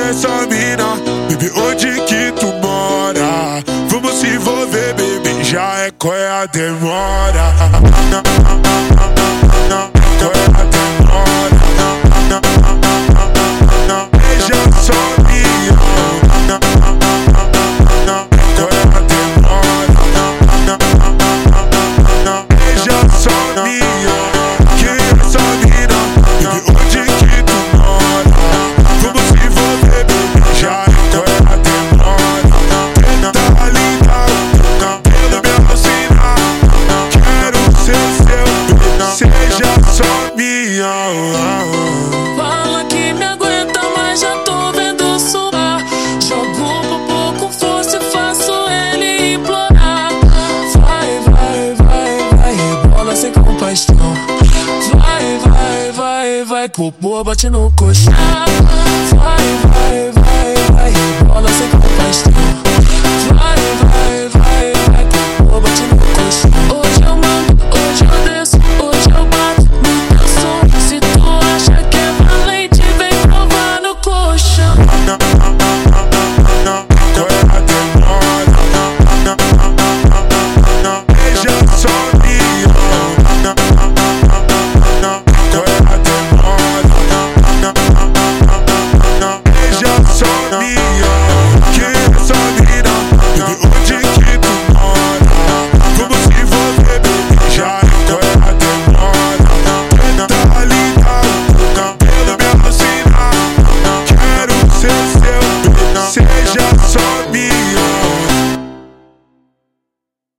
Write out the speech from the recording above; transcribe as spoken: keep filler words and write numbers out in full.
é essa mina? Baby, onde que tu mora? Vamos se envolver, baby, já é qual é a demora? Qual é a demora? Beija só minha. Qual é a demora? Beija só minha. Quem é essa mina? Baby, onde que tu mora? Vamos se envolver, baby, já é qual é a demora? Tá linda, cabelo me alucina. Quero ser seu, baby, seja só minha. Fala que me aguenta, mas já tô vendo suar. Jogo por pouco, força e faço ele implorar. Vai, vai, vai, vai, rebola sem compaixão. Vai, vai, vai, vai, popô bate no colchão. Vai,